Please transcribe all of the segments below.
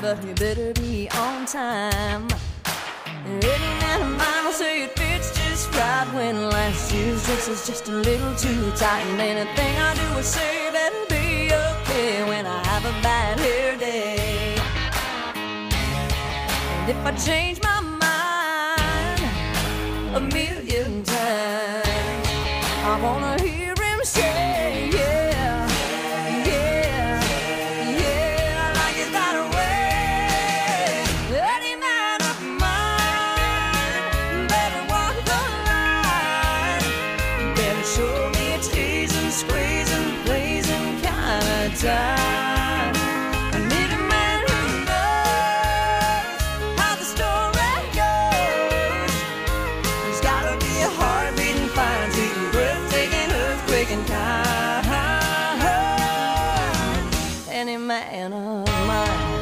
but you better be on time. Any man of mine will say it fits just right when last year's dress is just a little too tight. And anything I do or say better be okay when I have a bad hair day. And if I change my mind a million times, I wanna hear him say, yeah, yeah, yeah, I like it that way. Any man of mine better walk the line, better show me a teasing, squeezing, blazing kind of time. I need a man who knows how the story goes. There's gotta be a heart-beating fire to you, breathtaking, earthquaking kind. Any man of mine.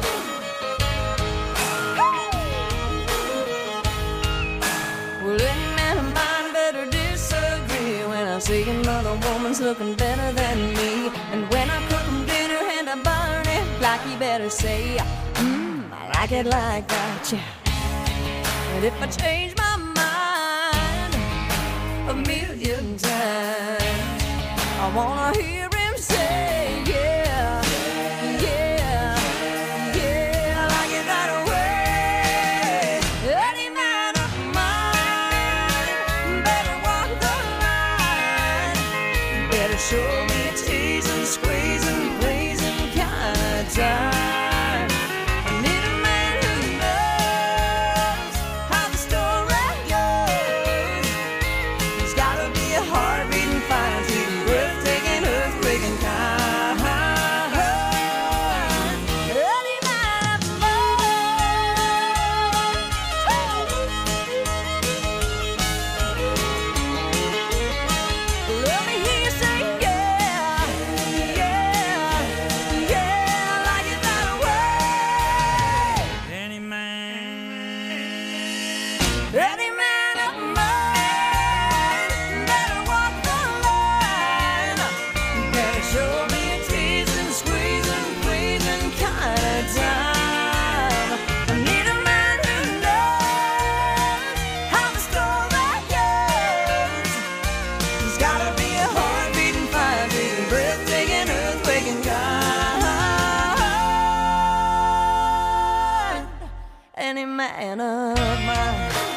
Well, any man of mine better disagree when I see another woman's looking better than me. And when I cook 'em dinner and I burn it, like you better say, I like it like that, yeah. And if I change my mind a million times, I wanna hear him say, yeah, yeah, yeah, I like it that way. Any man of mine better walk the line, better show me a teasing, squeezing, blazing kind of time. I need a man who knows how the story goes. There's gotta be a heart-beating fire to you, breathtaking, earthquaking kind. Any man of mine. Let me hear you say, yeah, yeah, yeah, I like it that way. Any man of mine better walk the line, better show me a teasing, squeezing, pleasing kind of time. I need a man who knows how the story goes. There's gotta be a heart-beating fire, beating, breathtaking, earthquaking kind. Any man of mine.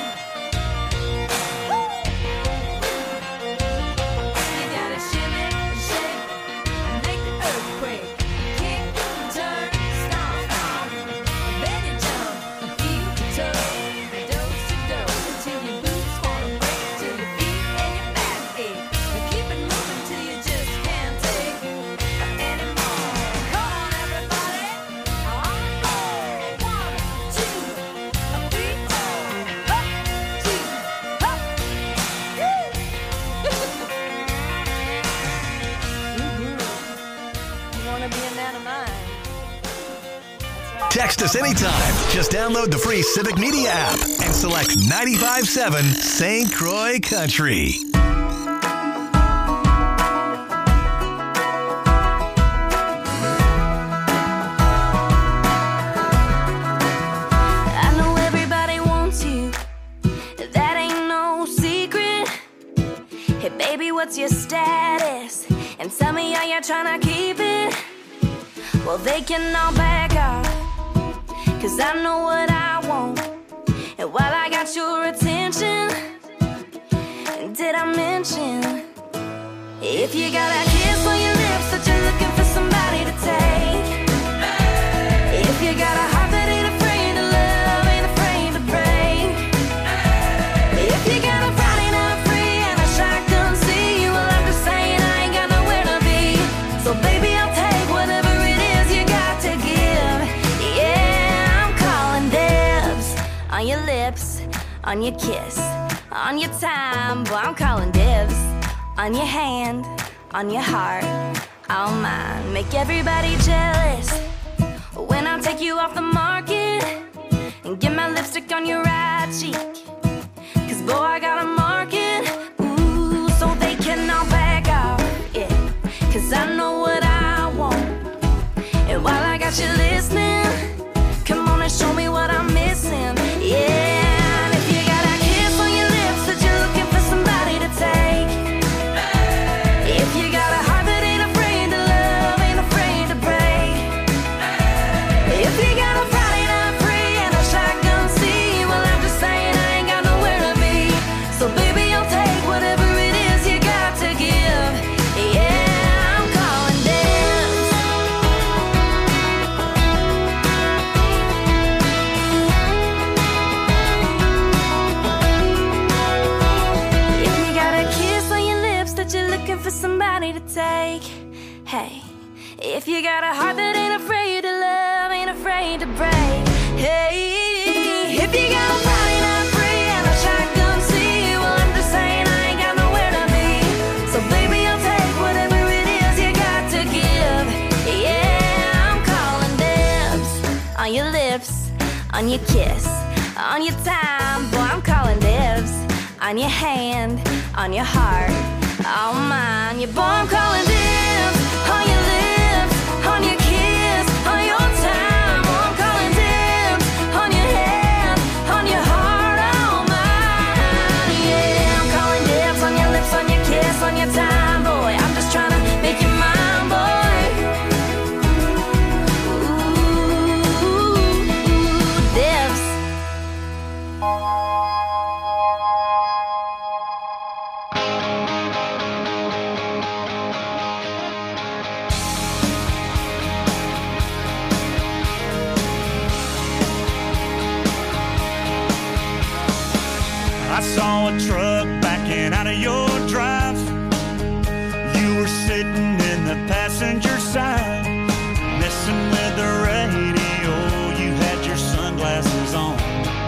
You gotta shimmy, shake, and make the earthquake. Kick, turn, stomp, stomp. Then you jump, and feel the toe. Dose to dose until your boots wanna break, till your feet and your back ache. But keep it moving till you just can't take anymore. Come on, everybody, on the floor. 1, 2, 3, 4. Up, 2, up. You wanna be a man of mine? That's right. Text us anytime. Just download the free Civic Media app and select 95.7 St. Croix Country. I know everybody wants you, that ain't no secret. Hey baby, what's your status? And tell me how you're trying to keep it. Well, they can all back off, 'cause I know what I want. And while I got your attention, did I mention, if you got a kiss on your lips that you're looking for somebody to take, if you got a heart that ain't afraid to love, ain't afraid to break, if you got a Friday night free and a shotgun see, well, I'm just saying I ain't got nowhere to be. So baby, I'll take whatever it is you got to give. Yeah, I'm calling dibs on your lips, on your kiss, on your time. Boy, I'm calling dibs on your hand, on your heart, all mine. Make everybody jealous when I take you off the market and get my lipstick on your right cheek. 'Cause boy, I got a market, ooh, so they can all back off, yeah. 'Cause I know what I want, and while I got you listening, come say. If you got a heart that ain't afraid to love, ain't afraid to break. Hey, if you got a body not free and a shotgun see, well, I'm just saying I ain't got nowhere to be. So baby, I'll take whatever it is you got to give. Yeah, I'm calling dibs on your lips, on your kiss, on your time. Boy, I'm calling dibs on your hand, on your heart, on mine. Yeah, boy, I'm calling dibs on your lips, on your kiss, on your time. Oh, I'm calling dibs on your hand, on your heart, on mine. Yeah, I'm calling dibs on your lips, on your kiss, on your time. Boy, I'm just trying to make you mine, boy. Ooh, dibs. I saw a truck backing out of your drive. You were sitting in the passenger side, messing with the radio. You had your sunglasses on.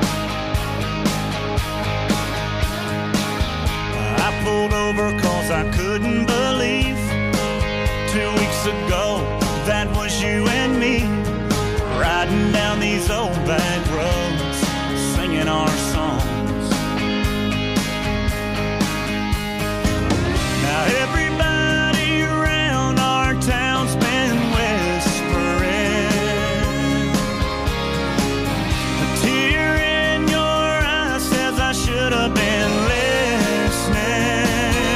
I pulled over cause I couldn't believe 2 weeks ago that was you and me, riding down these old back roads, singing our songs. Now everybody around our town's been whispering. A tear in your eye says I should have been listening.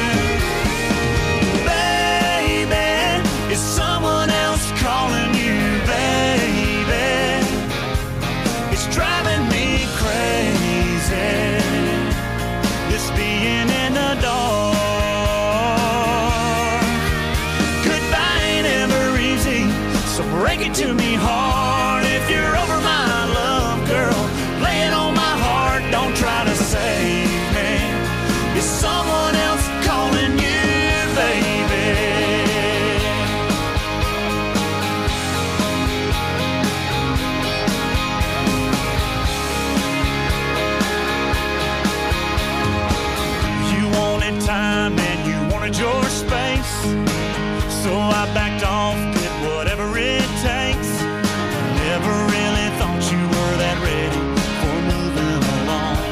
Baby, is someone else calling you, baby? It's driving me crazy, this being in the dark. So break it to me hard. If you're over my love, girl, lay it on my heart. Don't try to save me. Is someone else calling you, baby? You wanted time and you wanted your space, so I backed off, did whatever it takes. Never really thought you were that ready for moving along.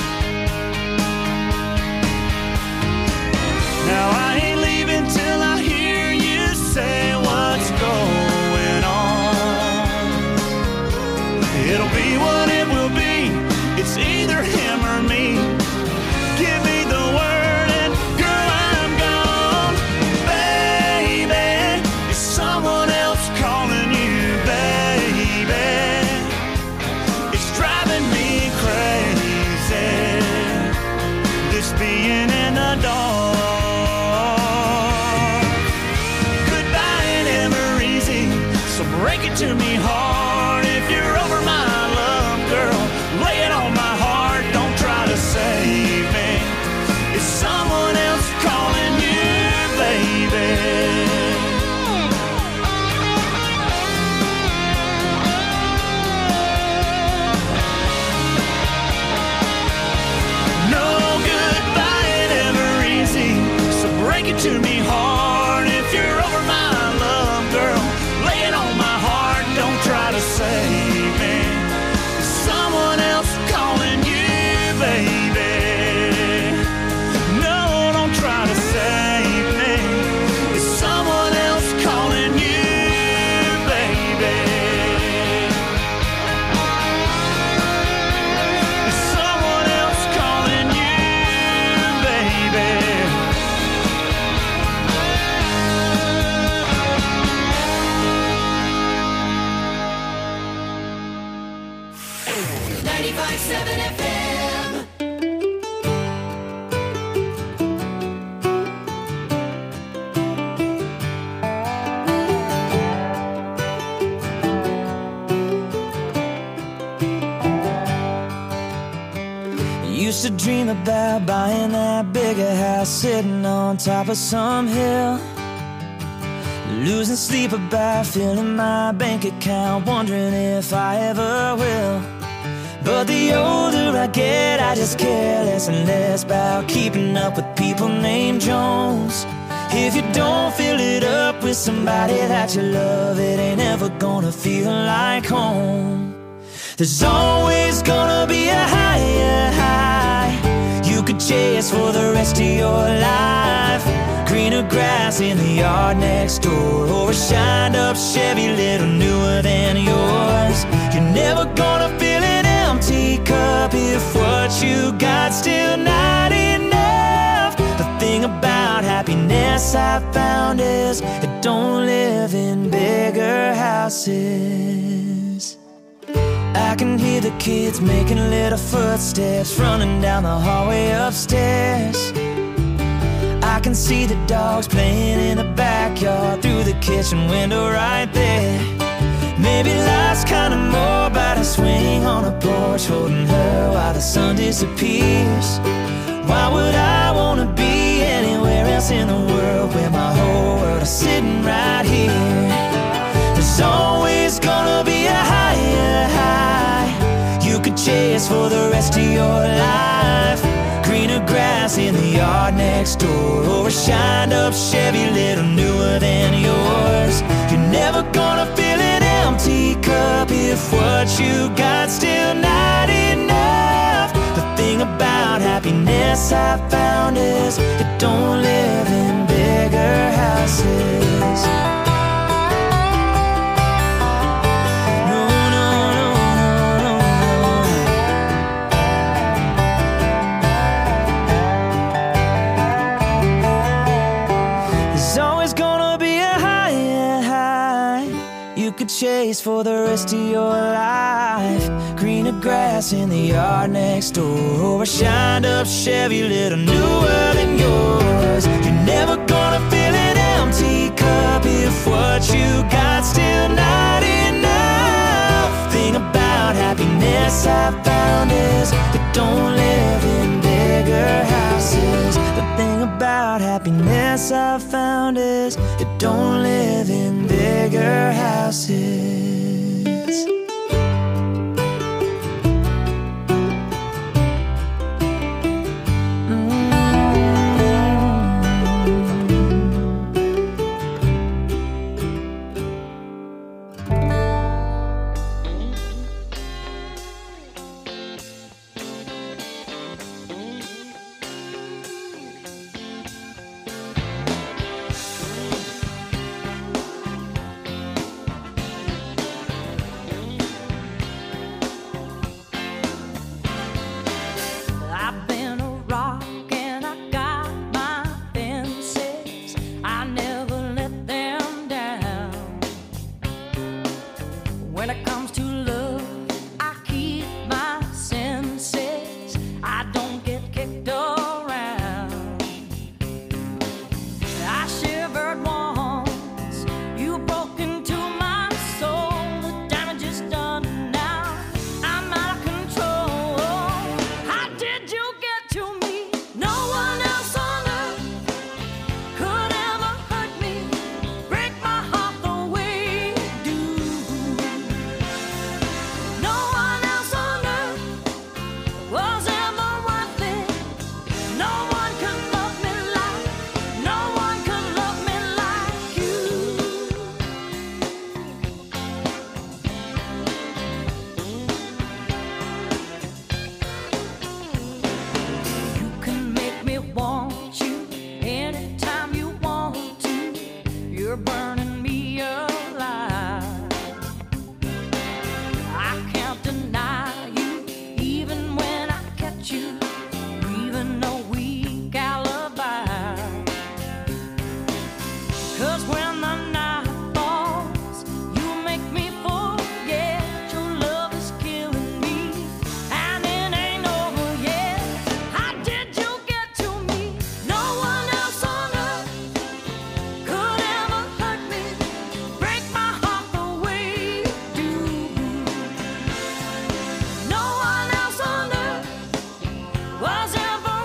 Now I ain't leaving till I hear you say what's going on. It'll be what it will be. It's either him or me. Give me the word and girl, I'm gone. Baby, is someone else calling you, baby? It's driving me crazy, this being in the dark. Goodbye ain't ever easy, so break it to me hard. If you're over my love, girl, lay it on my heart. Don't try to save me. Is someone else calling you, baby? No goodbye ain't ever easy, so break it to me hard. If you're over my love, girl, lay it on my heart. Don't try to save me. Is someone else calling you, baby? No, don't try to save me. Is someone else calling you, baby? Is someone else calling you, baby? 95.7 FM. Used to dream about buying that bigger house sitting on top of some hill. Losing sleep about filling my bank account, wondering if I ever will. But the older I get, I just care less and less about keeping up with people named Jones. If you don't fill it up with somebody that you love, it ain't ever gonna feel like home. There's always gonna be a higher high you could chase for the rest of your life. Greener grass in the yard next door, or a shined up Chevy little newer than yours. You're never gonna fill an empty cup if what you got still not enough. The thing about happiness I found is it don't live in bigger houses. I can hear the kids making little footsteps running down the hallway upstairs. I can see the dogs playing in the backyard through the kitchen window right there. Maybe life's kinda more about a swing on a porch holding her while the sun disappears. Why would I wanna be anywhere else in the world where my whole world is sitting right here? There's always gonna be a higher high you could chase for the rest of your life. Greener grass in the yard next door, or a shined up Chevy little newer than yours. You're never gonna fill an empty cup if what you got still not enough. The thing about happiness I found is it don't live in bigger houses. Chase for the rest of your life. Greener grass in the yard next door, or a shined up Chevy little newer than yours. You're never gonna fill an empty cup if what you got still not enough. Thing about happiness I found is it don't live in bigger houses. The thing about happiness I found is it don't live in bigger houses.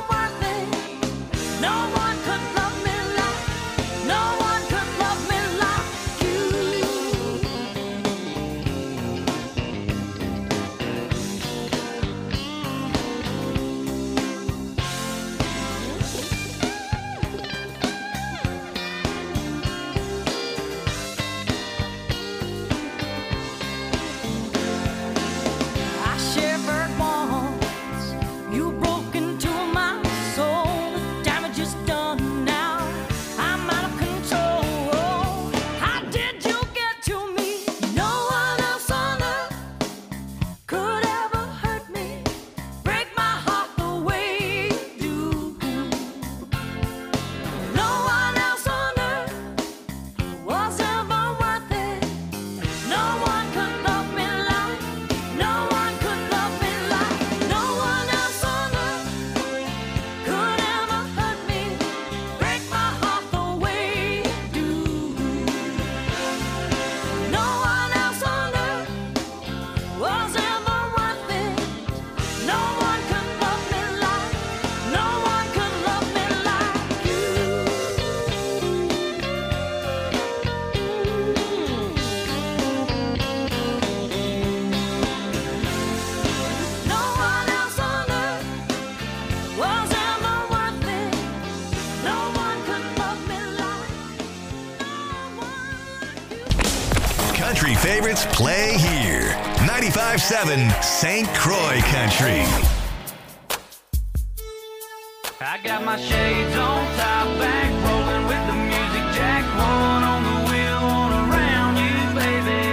No one could love me like country favorites play here. 95.7 St. Croix Country. I got my shades on, top back, rolling with the music jack. One on the wheel, one around you, baby.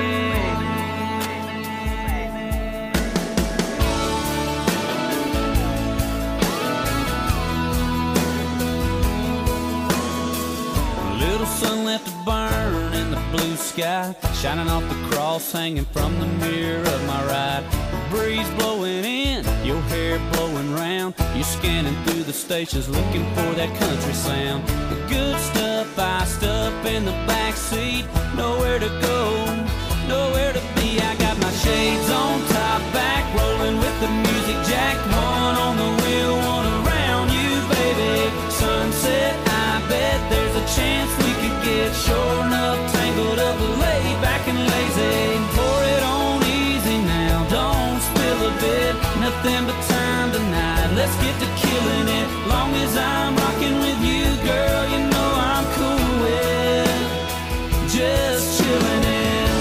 A little sun left to burn in the blue sky, shining off the cross hanging from the mirror of my ride. Breeze blowing in, your hair blowing round. You're scanning through the stations looking for that country sound. The good stuff iced up in the backseat. Nowhere to go, nowhere to be. I got my shades on, top back, rolling with the music jack. One on the wheel, one around you, baby. Sunset, I bet there's a chance we could get short enough, tangled up, laid back and lazy. Pour it on easy now, don't spill a bit. Nothing but time tonight, let's get to killing it. Long as I'm rocking with you, girl, you know I'm cool with just chilling it.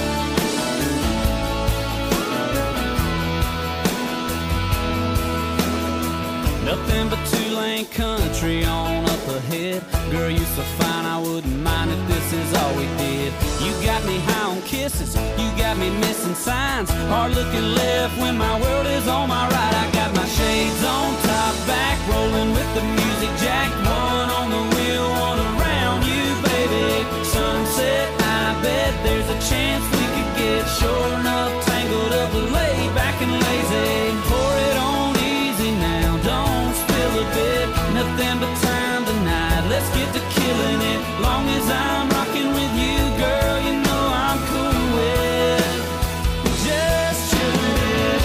Nothing but two-lane country on up ahead. Girl, you're so fine, I wouldn't mind if this is all we did. You got me high on kisses, you got me missing signs. Hard looking left when my world is on my right. I got my shades on, top back, rolling with the music jack. One on the wheel, one around you, baby. Sunset, I bet there's a chance we could get short enough, tangled up, laid back and lazy. Pour it on easy now, don't spill a bit. Nothing but time tonight, let's get to killing it. Long as I'm rocking with you, girl, you know I'm cool with just chilling it.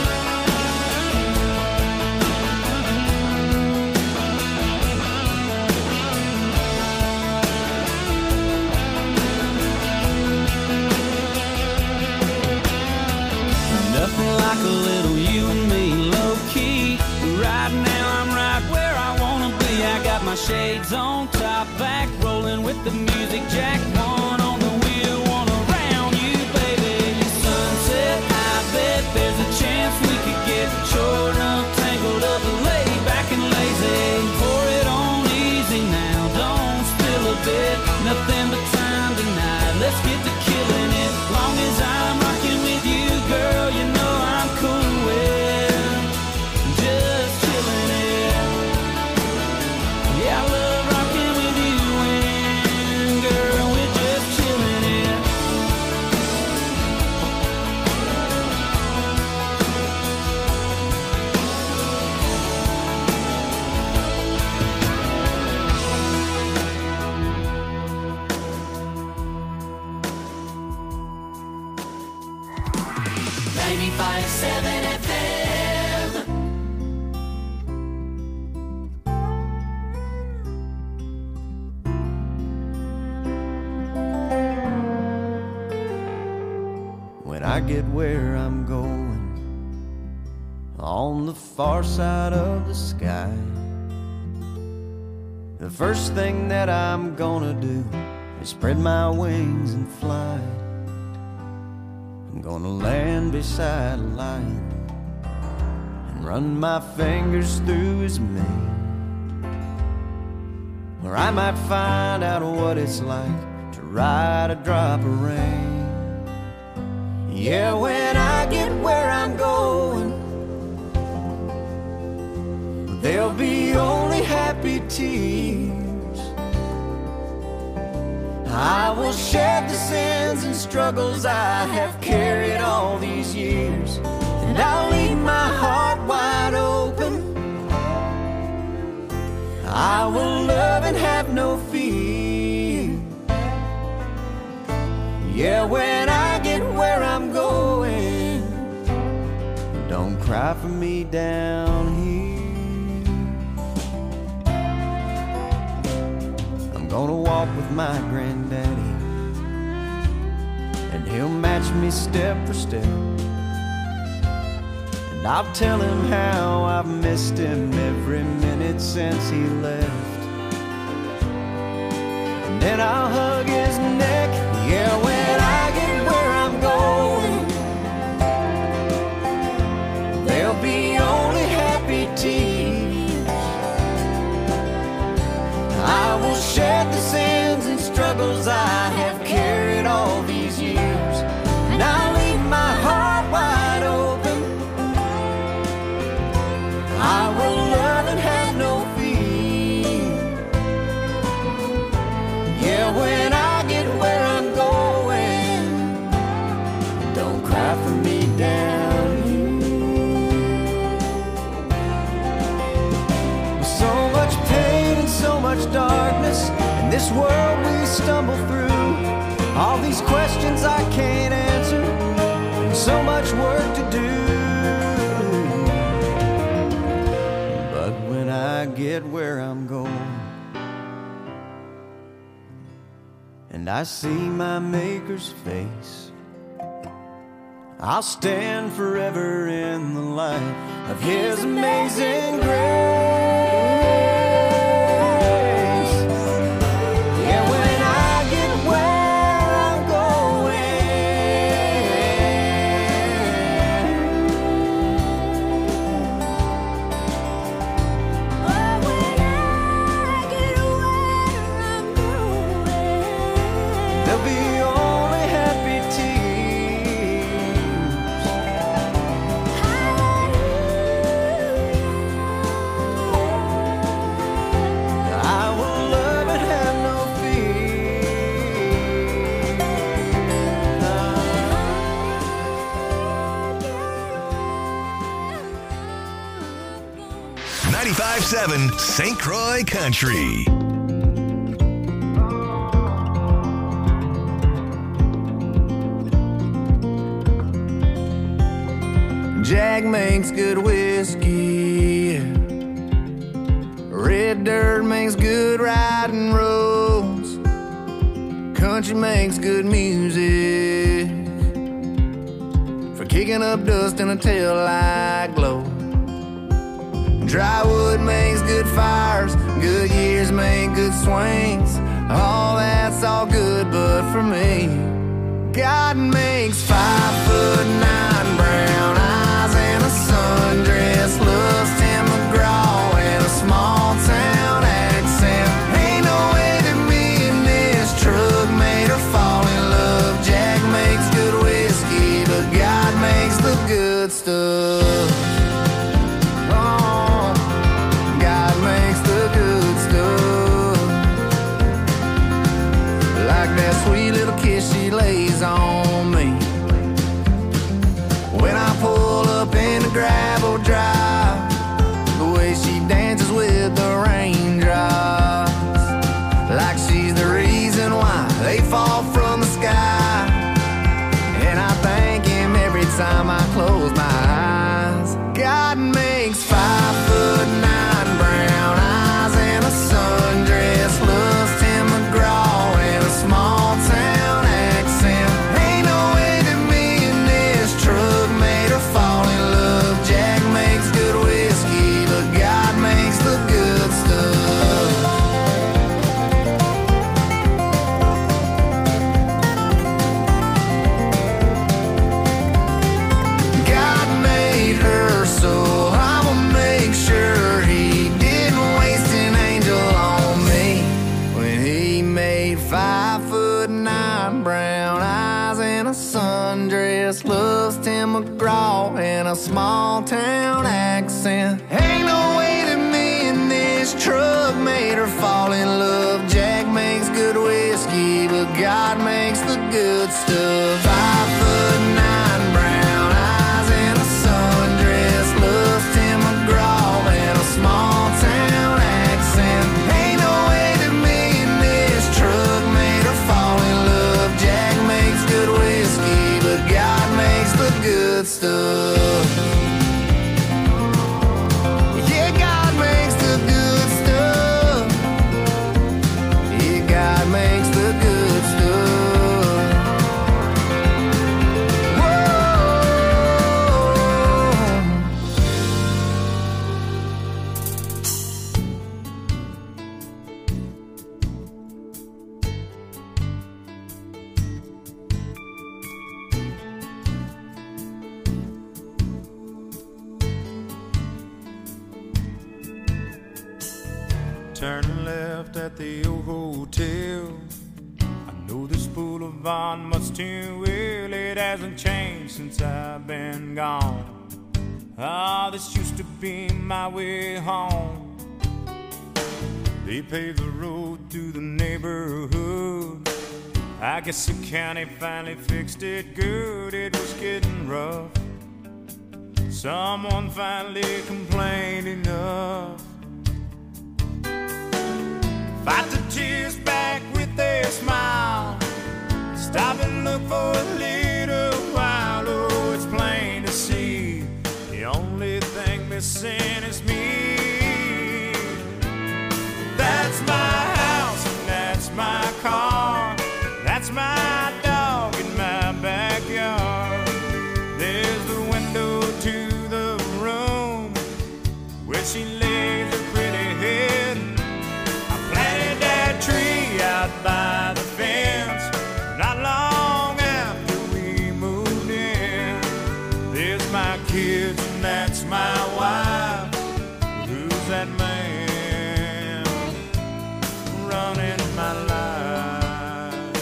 Nothing like a little you and me, low key. Right now I'm right where I wanna be. I got my shades on, top back, rolling with the music jack. One on the wheel, one around you, baby. Sunset, I bet there's a chance we could get short enough, tangled up, laid back and lazy. Pour it on easy now, don't spill a bit. Nothing but time tonight, let's get to killing it. Long as I'm rocking with you, girl, you know I'm cool with just chilling it. Yeah, I love rocking with you and girl, we're just chilling it. When I get where I'm going, on the far side of the sky, the first thing that I'm gonna do is spread my wings and fly. I'm gonna land beside a lion and run my fingers through his mane. Or I might find out what it's like to ride a drop of rain. Yeah, when I get where I'm going, there'll be only happy tears. I will shed the sins and struggles I have carried all these years, and I'll leave my heart wide open. I will love and have no fear. Yeah, when I get where I'm going, don't cry for me down here. I'm gonna walk with my granddaddy, and he'll match me step for step. And I'll tell him how I've missed him every minute since he left. And then I'll hug his neck. Yeah, when I get where much darkness in this world we stumble through. All these questions I can't answer, and so much work to do. But when I get where I'm going, and I see my Maker's face, I'll stand forever in the light of His amazing grace. Yeah, when I get where I'm going, Oh, when I get where I'm going, there'll be only happy tears. I will love and have no fear. 95.7 St. Croix Country. Jack makes good whiskey, red dirt makes good riding roads, country makes good music for kicking up dust in a taillight glow. Dry wood makes good fires, good years make good swings. All that's all good, but for me, God makes 5'9" brown eyes and a sundress, loves Tim McGraw and a small town accent. Ain't no way that me and this truck made her fall in love. Jack makes good whiskey, but God makes the good stuff. Oh, God makes the good stuff. Like that sweet little kiss she lays on me when I pull up in the gravel drive, the way she dances with the raindrops, like she's the reason why they fall from the sky. And I thank Him every time I close my eyes. God makes 5'9" brown eyes and a sundress, loves Tim McGraw and a small town accent. Ain't no way that me and this truck made her fall in love. Jack makes good whiskey, but God makes the good stuff. God made her, so I'ma make sure He didn't waste an angel on me when He made 5'9" brown eyes and a sundress, loves Tim McGraw and a small town accent. Ain't no way that me and this truck made her fall in love. Jack makes good whiskey, but God makes the good stuff. 5'9" brown eyes and a sundress, loves Tim McGraw and a small town accent. Ain't no way that me and this truck made her fall in love. Jack makes good whiskey, but God makes the good stuff. Yeah, God makes the good stuff. Yeah, God makes the good stuff. Turning left at the old hotel. I know this boulevard much too well. It hasn't changed since I've been gone. Ah, this used to be my way home. They paved the road through the neighborhood. I guess the county finally fixed it good. It was getting rough. Someone finally complained enough. fight the tears back with their smile. Stop and look for a little while. Oh, it's plain to see the only thing missing is me. That's my house and that's my car. That's my dog in my backyard. There's the window to the room where she lays her pretty head. I planted that tree out by the fence not long after we moved in. There's my kids and that's my wife. Who's that man running my life?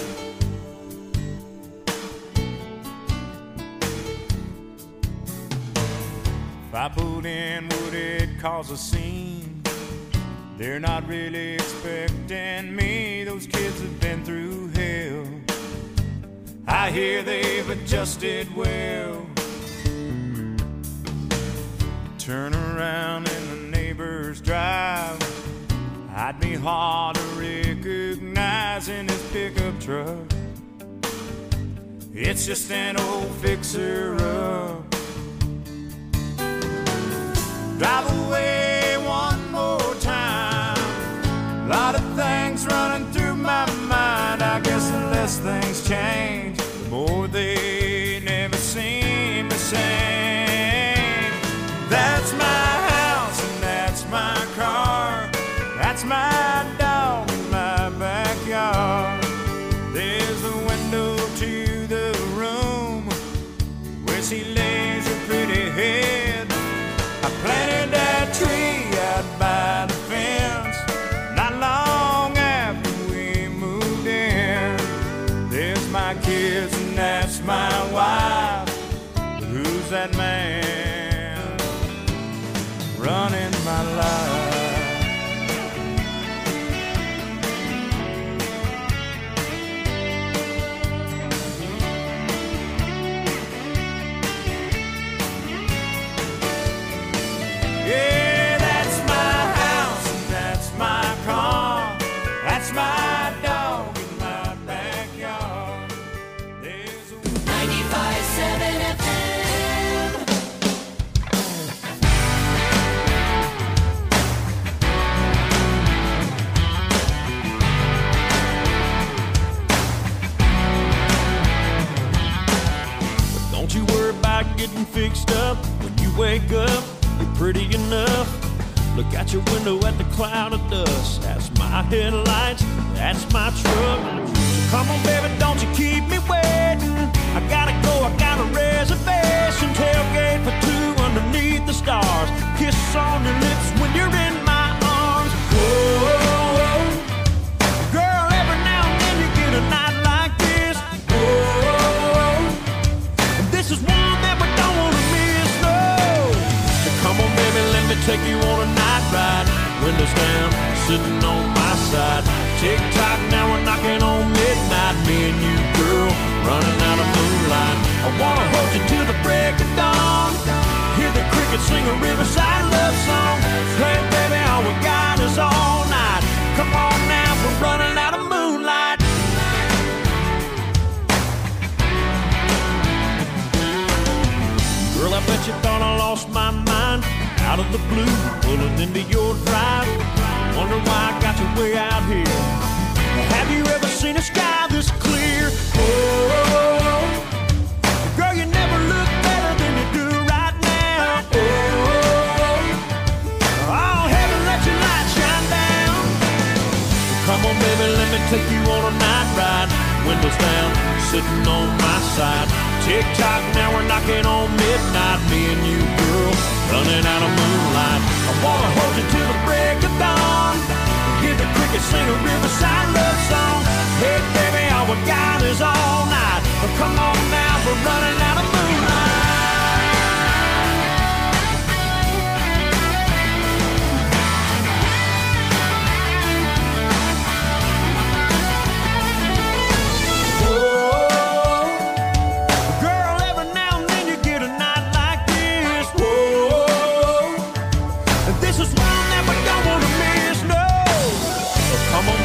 If I pulled in, would it cause a scene? They're not really expecting me. Those kids have been through hell. I hear they've adjusted well. Turn around in the neighbor's drive. I'd be hard to recognize in his pickup truck. It's just an old fixer-up. Drive away one more time. A lot of things running through my mind. I guess the less things change, the more they never seem the same. That's my house and that's my car. That's my dog in my backyard. There's the window to the room where she lays her pretty head. I planted that tree out by the fence not long after we moved in. There's my kids and that's my wife. But who's that man running my life? Yeah, that's my house and that's my car. That's my dog in my backyard. There's a 95.7 FM. But don't you worry about getting fixed up. When you wake up, you're pretty enough. Look out your window at the cloud of dust. That's my headlights, that's my truck. Come on, baby, don't you keep me waiting. I gotta go, I got a reservation. Tailgate for two underneath the stars. Kiss on your lips when you're in my arms. Whoa, girl, every now and then you get a night like this. Whoa, this is one that we don't wanna miss, no. So come on, baby, let me take you on a night ride. Windows down, sitting on my side. Tick-tock, now we're knocking on midnight. Me and you, girl, running out of moonlight. I wanna hold you till the break of dawn. Hear the crickets sing a riverside love song. Hey, baby, all we got is all night. Come on now, we're running out of moonlight. Girl, I bet you thought I lost my mind. Out of the blue, pulling into your drive. Wonder why I got you way out here. Have you ever seen a sky this clear? Oh, girl, you never look better than you do right now. Oh, heaven, let your light shine down. Come on, baby, let me take you on a night ride. Windows down, sitting on my side. Tick-tock, now we're knocking on midnight. Me and you, girl, running out of moonlight. I wanna hold you till the break of dawn. Hear the crickets sing a riverside love song. Hey, baby, all we got is all night. But come on now, we're running out of moonlight. Come on,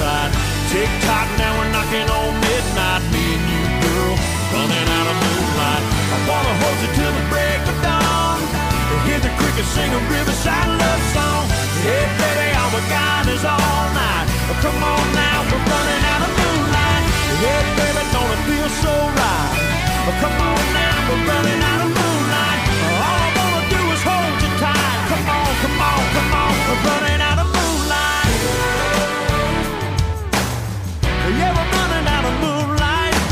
side. Tick-tock, now we're knocking on midnight. Me and you, girl, running out of moonlight. I wanna hold you till the break of dawn. Hear the crickets sing a riverside love song. Hey, baby, all we got is all night. Come on now, we're running out of moonlight. Hey, baby, don't it feel so right? Come on now, we're running out of moonlight. All I wanna do is hold you tight. Come on, come on, come on, we're running out of moonlight. Yeah, we're running out of moonlight.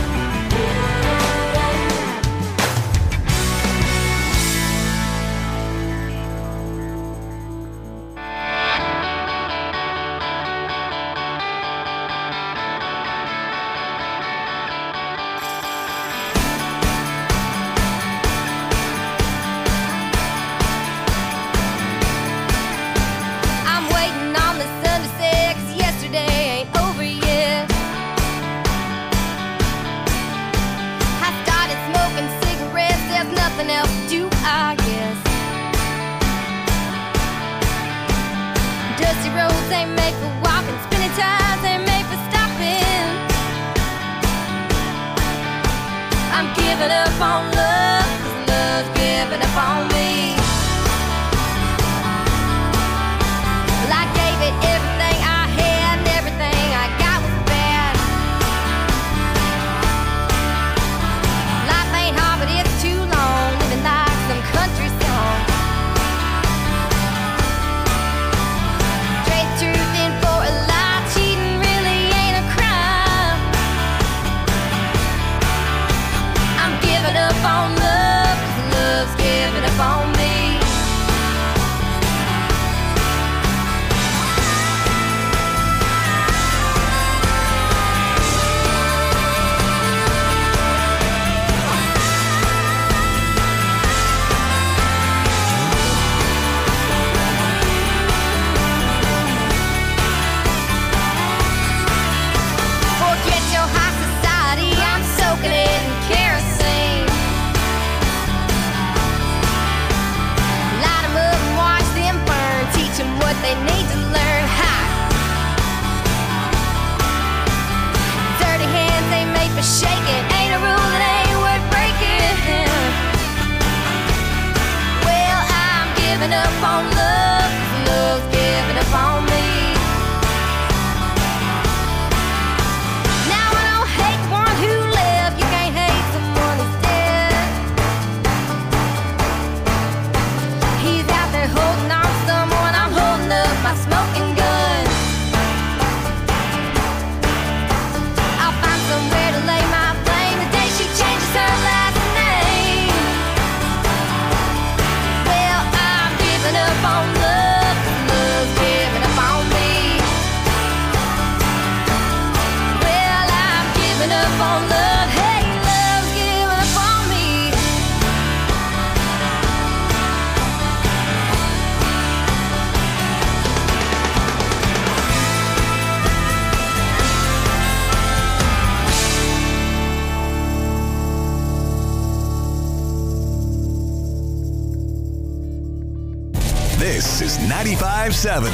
This is 95.7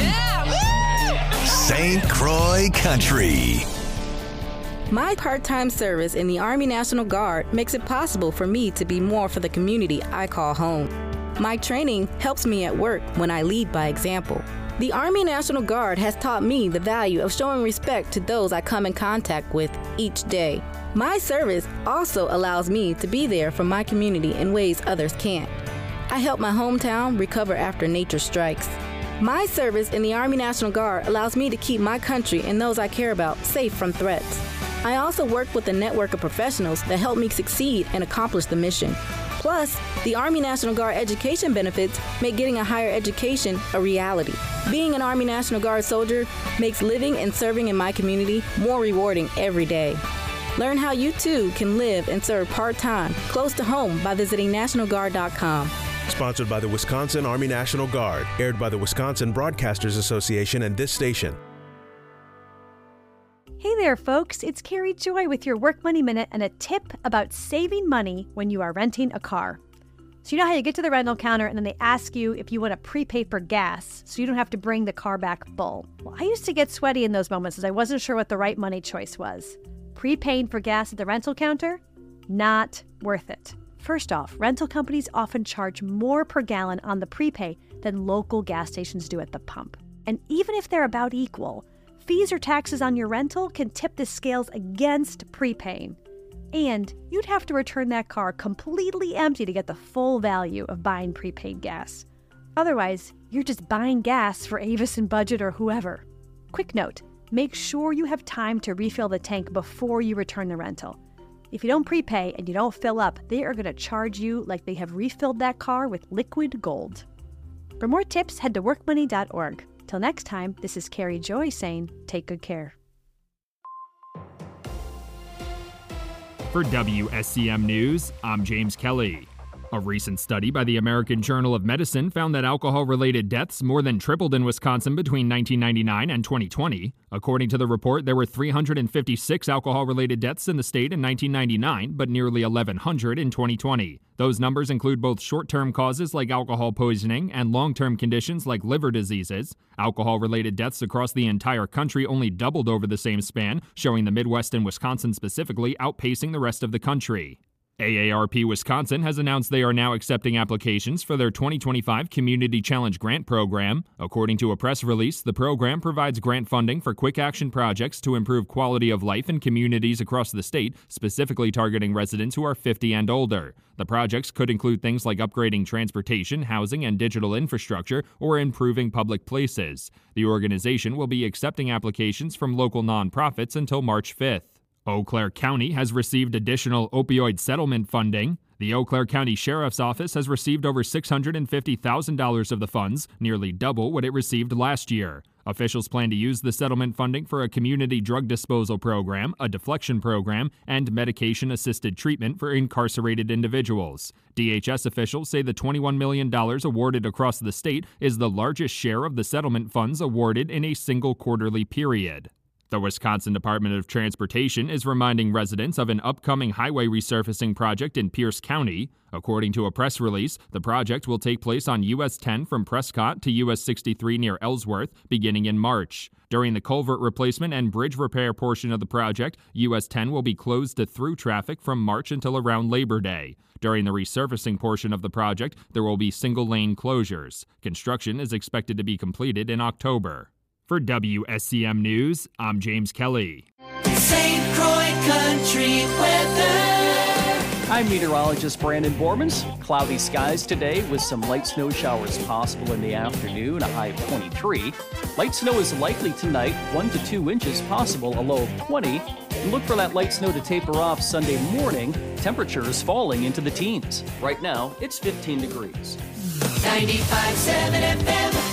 St. Croix Country. My part-time service in the Army National Guard makes it possible for me to be more for the community I call home. My training helps me at work when I lead by example. The Army National Guard has taught me the value of showing respect to those I come in contact with each day. My service also allows me to be there for my community in ways others can't. I help my hometown recover after nature strikes. My service in the Army National Guard allows me to keep my country and those I care about safe from threats. I also work with a network of professionals that help me succeed and accomplish the mission. Plus, the Army National Guard education benefits make getting a higher education a reality. Being an Army National Guard soldier makes living and serving in my community more rewarding every day. Learn how you too can live and serve part-time close to home by visiting NationalGuard.com. Sponsored by the Wisconsin Army National Guard. Aired by the Wisconsin Broadcasters Association and this station. Hey there, folks. It's Carrie Joy with your Work Money Minute and a tip about saving money when you are renting a car. So you know how you get to the rental counter and then they ask you if you want to prepay for gas so you don't have to bring the car back full. Well, I used to get sweaty in those moments as I wasn't sure what the right money choice was. Prepaying for gas at the rental counter? Not worth it. First off, rental companies often charge more per gallon on the prepay than local gas stations do at the pump. And even if they're about equal, fees or taxes on your rental can tip the scales against prepaying. And you'd have to return that car completely empty to get the full value of buying prepaid gas. Otherwise, you're just buying gas for Avis and Budget or whoever. Quick note, make sure you have time to refill the tank before you return the rental. If you don't prepay and you don't fill up, they are going to charge you like they have refilled that car with liquid gold. For more tips, head to workmoney.org. Till next time, this is Carrie Joy saying, take good care. For WSCM News, I'm James Kelly. A recent study by the American Journal of Medicine found that alcohol-related deaths more than tripled in Wisconsin between 1999 and 2020. According to the report, there were 356 alcohol-related deaths in the state in 1999, but nearly 1,100 in 2020. Those numbers include both short-term causes like alcohol poisoning and long-term conditions like liver diseases. Alcohol-related deaths across the entire country only doubled over the same span, showing the Midwest and Wisconsin specifically outpacing the rest of the country. AARP Wisconsin has announced they are now accepting applications for their 2025 Community Challenge Grant Program. According to a press release, the program provides grant funding for quick action projects to improve quality of life in communities across the state, specifically targeting residents who are 50 and older. The projects could include things like upgrading transportation, housing, and digital infrastructure, or improving public places. The organization will be accepting applications from local nonprofits until March 5th. Eau Claire County has received additional opioid settlement funding. The Eau Claire County Sheriff's Office has received over $650,000 of the funds, nearly double what it received last year. Officials plan to use the settlement funding for a community drug disposal program, a deflection program, and medication-assisted treatment for incarcerated individuals. DHS officials say the $21 million awarded across the state is the largest share of the settlement funds awarded in a single quarterly period. The Wisconsin Department of Transportation is reminding residents of an upcoming highway resurfacing project in Pierce County. According to a press release, the project will take place on US 10 from Prescott to US 63 near Ellsworth, beginning in March. During the culvert replacement and bridge repair portion of the project, US 10 will be closed to through traffic from March until around Labor Day. During the resurfacing portion of the project, there will be single-lane closures. Construction is expected to be completed in October. For WSCM News, I'm James Kelly. St. Croix Country Weather. I'm meteorologist Brandon Bormans. Cloudy skies today with some light snow showers possible in the afternoon, a high of 23. Light snow is likely tonight, 1 to 2 inches possible, a low of 20. And look for that light snow to taper off Sunday morning. Temperatures falling into the teens. Right now, it's 15 degrees. 95.7 FM.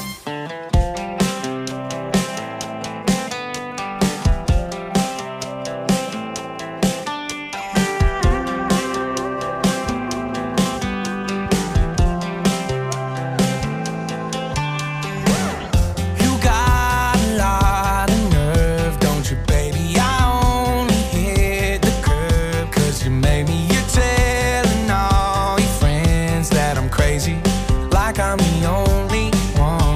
Like I'm the only one.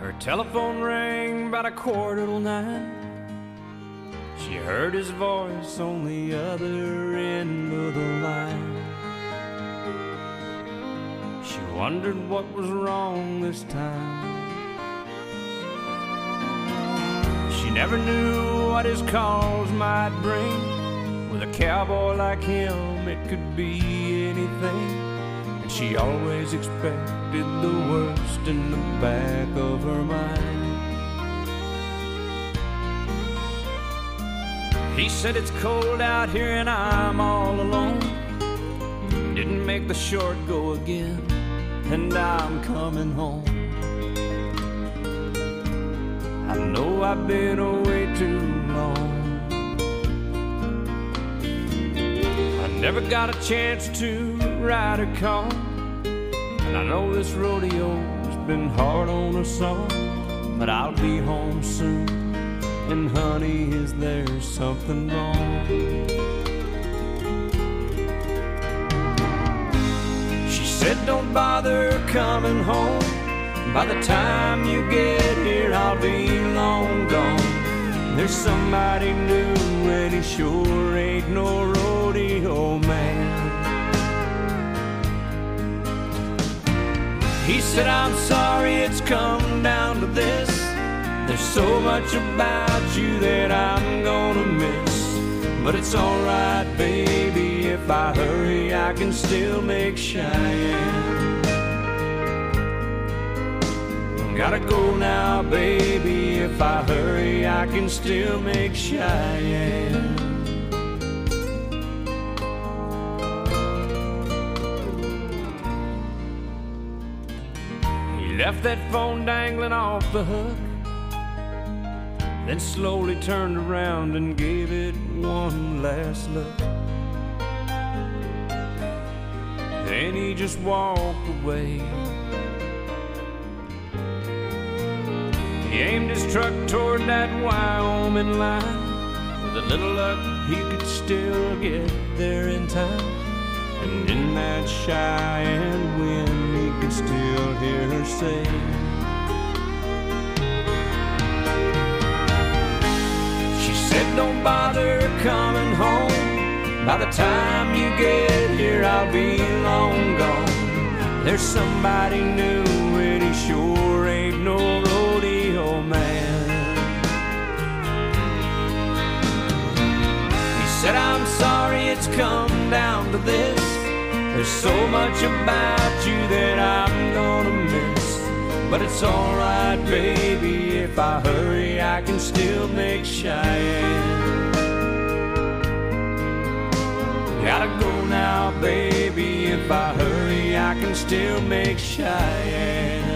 Her telephone rang about 9:15. She heard his voice on the other end of the line. She wondered what was wrong this time. She never knew what his calls might bring. With a cowboy like him, it could be anything. And she always expected the worst in the back of her mind. He said it's cold out here and I'm all alone. Didn't make the short go again, and I'm coming home. I know I've been away too long. I never got a chance to ride a car, and I know this rodeo's been hard on us all. But I'll be home soon, and honey, is there something wrong? She said don't bother coming home. By the time you get here, I'll be long gone. There's somebody new, and he sure ain't no rodeo man. He said, I'm sorry it's come down to this. There's so much about you that I'm gonna miss. But it's alright, baby, if I hurry, I can still make Cheyenne. Gotta go now, baby, if I hurry, I can still make Cheyenne. He left that phone dangling off the hook, then slowly turned around and gave it one last look. Then he just walked away. He aimed his truck toward that Wyoming line. With a little luck, he could still get there in time. And in that Cheyenne wind, he could still hear her say, she said, don't bother coming home. By the time you get here, I'll be long gone. There's somebody new, and he sure ain't no rodeo man. He said, I'm sorry it's come down to this. There's so much about you that I'm gonna miss. But it's alright, baby, if I hurry, I can still make Cheyenne. Gotta go now, baby, if I hurry, I can still make Cheyenne.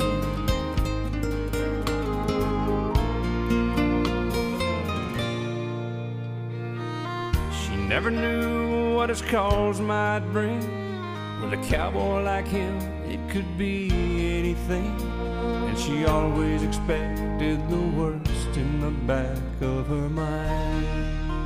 She never knew what his calls might bring. With a cowboy like him, it could be anything. And she always expected the worst in the back of her mind.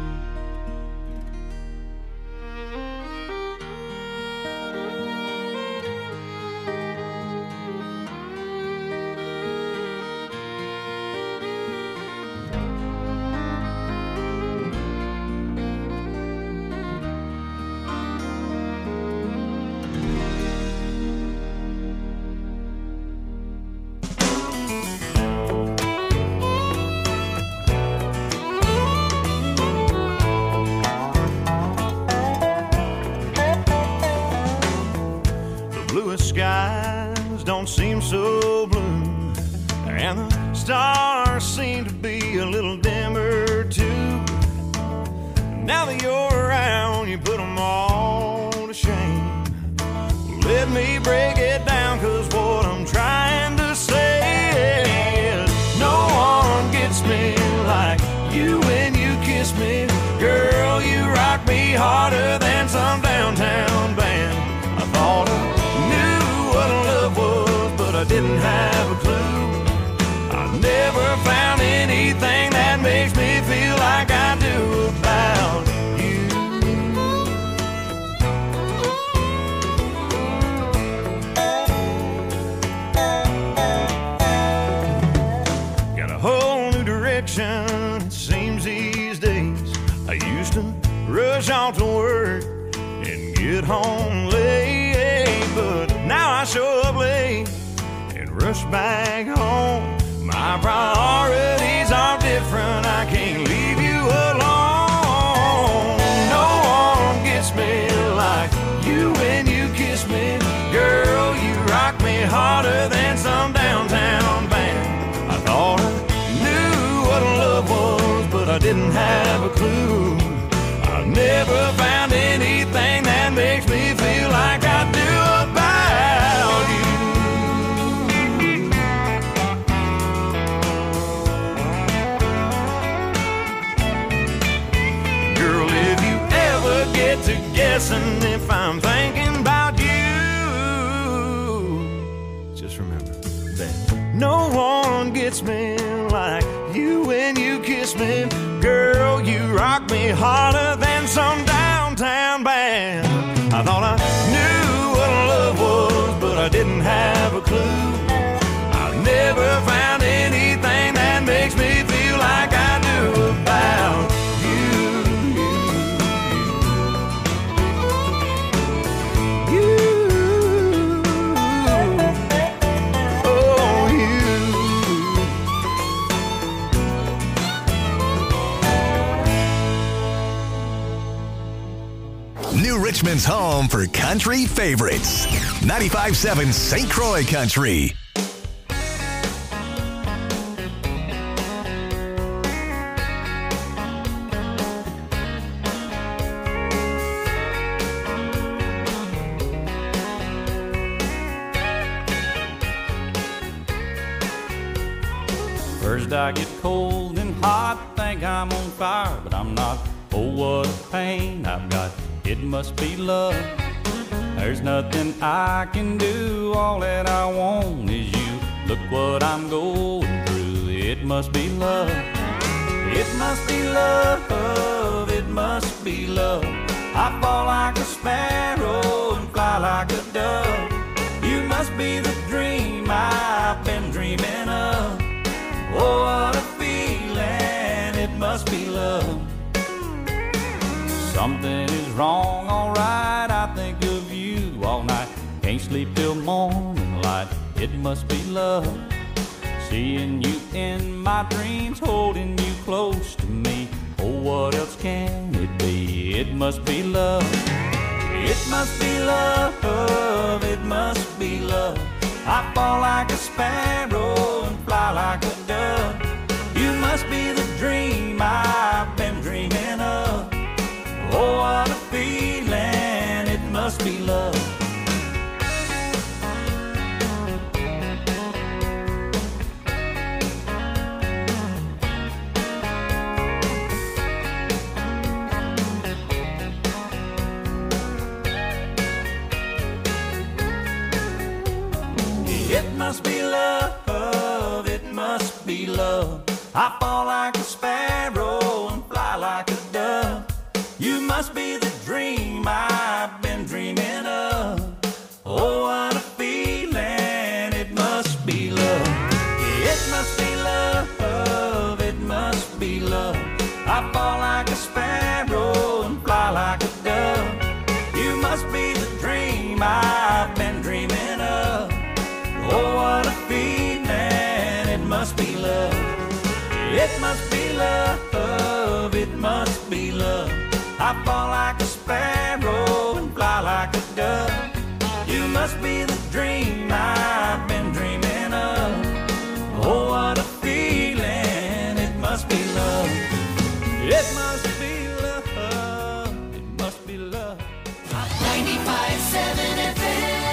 Skies don't seem so blue, and the stars seem to be a little dimmer too. Now that you're around, you put them all to shame. Let me break it down, 'cause what I'm trying to say is no one gets me like you when you kiss me. Girl, you rock me harder than some downtown band. I thought I knew what love was, but I didn't have a clue. I never found anything that makes me feel like I do about you. direction, it seems these days. I used to rush off to work and get home late, but now I show up late and rush back home. My priorities are different, I can't leave you alone. No one gets me like you when you kiss me. Girl, you rock me harder than some downtown band. I thought I knew what love was, but I didn't have a clue. I never found anything that makes me feel like I do about you. Girl, if you ever get to guessing if I'm thinking about you, just remember that no one gets me like you when you kiss me. Girl, you rock me harder than some downtown band. I thought I knew what love was, but I didn't have a clue. I never found anything that makes me feel like I do about Richmond's home for country favorites. 95.7 St. Croix Country. First I get cold and hot, think I'm on fire, but I'm not. Oh, what a pain I've got. It must be love. There's nothing I can do. All that I want is you. Look what I'm going through. It must be love. It must be love. It must be love. I fall like a sparrow and fly like a dove. You must be the dream I've been dreaming of. Oh, what a feeling. It must be love. Something is wrong, alright. I think of you all night. Can't sleep till morning light. It must be love. Seeing you in my dreams, holding you close to me. Oh, what else can it be? It must be love. It must be love. It must be love. I fall like a sparrow and fly like a dove. You must be the dream I've been dreaming of. Oh, what a feeling, it must be love. It must be love, it must be love. I fall like a sparrow and fly like a dove. You must be the dream I've been dreaming of. Oh, what a feeling, it must be love. It must be love, it must be love. I fall like a sparrow and fly like a dove. You must be the dream I've been dreaming of. Oh, what a feeling, it must be love. It must be love, it must be love. I fall like a sparrow and fly like a dove. You must be the dream I've been dreaming of. Oh, what a feeling, it must be love. It must be love, it must be love. 95.7 FM.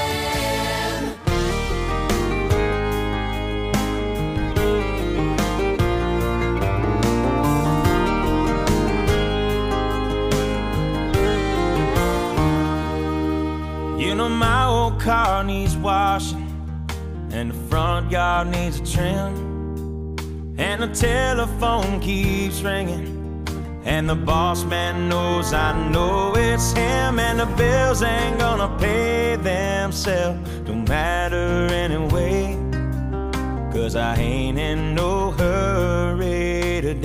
You know my old car needs washing, and the front yard needs a trim, and the telephone keeps ringing, and the boss man knows I know it's him, and the bills ain't gonna pay themselves. Don't matter anyway, 'cause I ain't in no hurry today.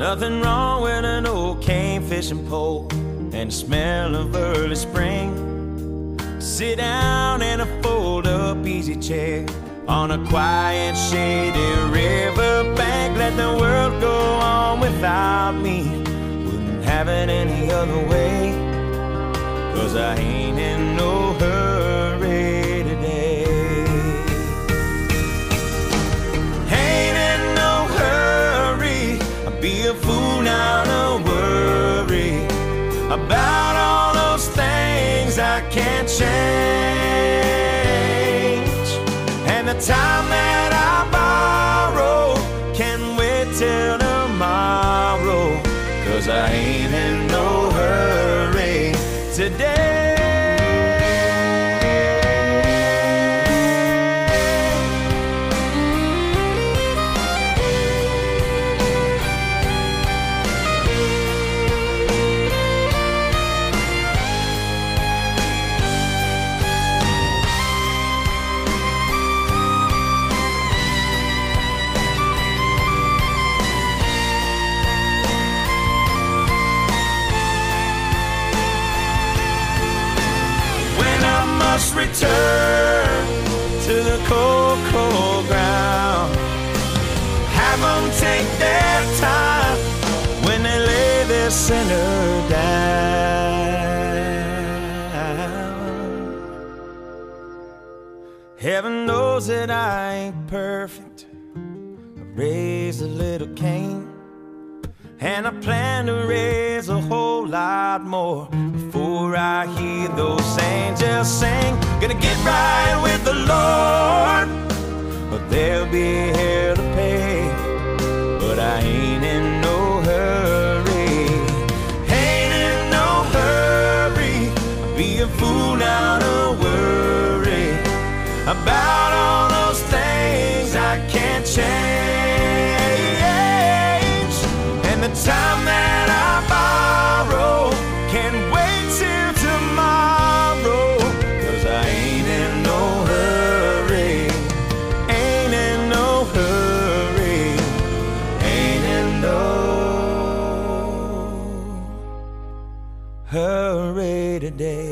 Nothing wrong with an old cane fishing pole and the smell of early spring. Sit down in a fold-up easy chair on a quiet, shady riverbank. Let the world go on without me. Wouldn't have it any other way, 'cause I ain't in no hurry today. Ain't in no hurry. I'd be a fool now to worry about all those things I can't change. And the time that I borrow can wait till tomorrow, 'cause I ain't in no hurry today. Return to the cold, cold ground. Have them take their time when they lay their sinner down. Heaven knows that I ain't perfect. I raised a little Cain, and I plan to raise a whole lot more before I hear those angels sing. Gonna get right with the Lord, but there'll be hell to pay. But I ain't in no hurry. Ain't in no hurry. I'd be a fool now to worry about all those things I can't change. And the time that I borrow can wait till tomorrow, 'cause I ain't in no hurry. Ain't in no hurry. Ain't in no hurry today.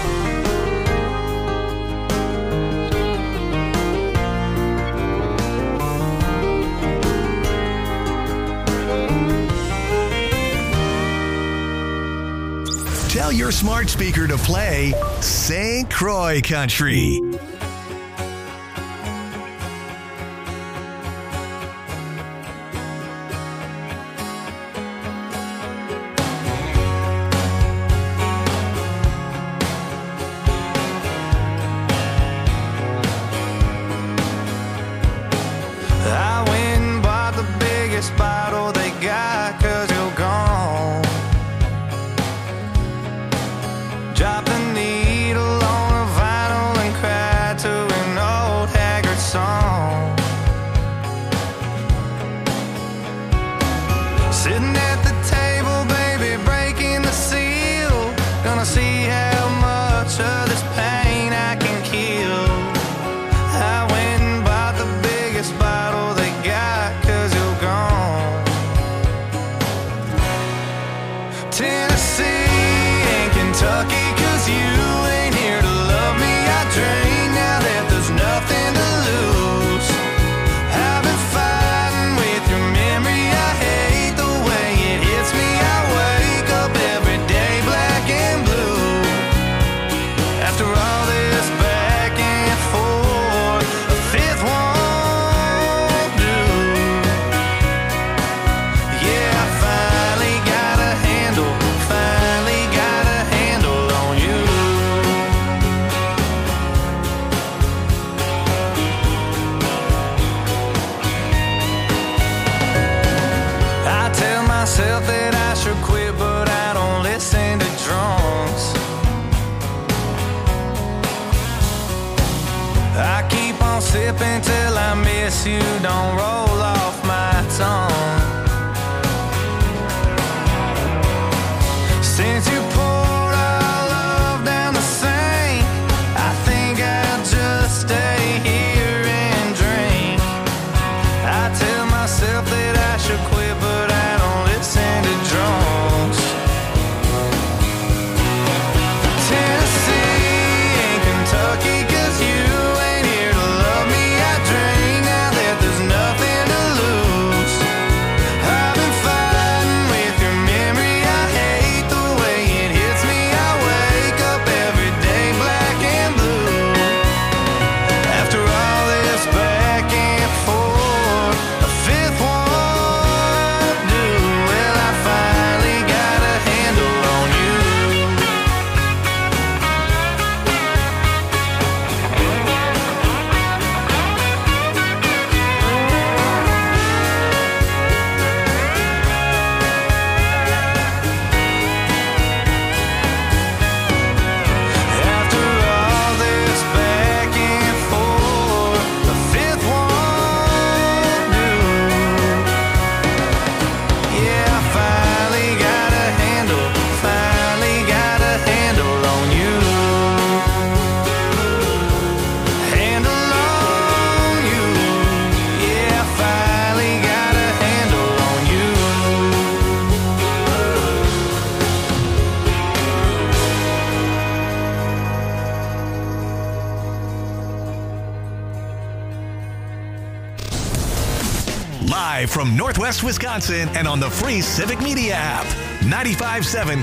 Tell your smart speaker to play St. Croix Country. I went and bought the biggest bottle they got, 'cause you're gone. Drop the needle on a vinyl and cry to an old haggard song. Sitting at the table, baby, breaking the seal. Gonna see how much of this pain I can kill. I went and bought the biggest bottle they got, 'cause you're gone. Tennessee and Kentucky, 'cause you ain't here to love me. I drink now that there's nothing to lose. I've been fighting with your memory. I hate the way it hits me. I wake up every day black and blue. After all this back and forth, a fifth won't do. Yeah, I finally got a handle on you. I tell myself that I should quit, but I don't listen to drunks. I keep on sipping till I miss you, don't roll off my tongue. Since you poured our love down the sink, I think I'll just stay here and drink. I tell myself that I should quit, but I don't listen. from Northwest Wisconsin and on the free Civic Media app. 95.7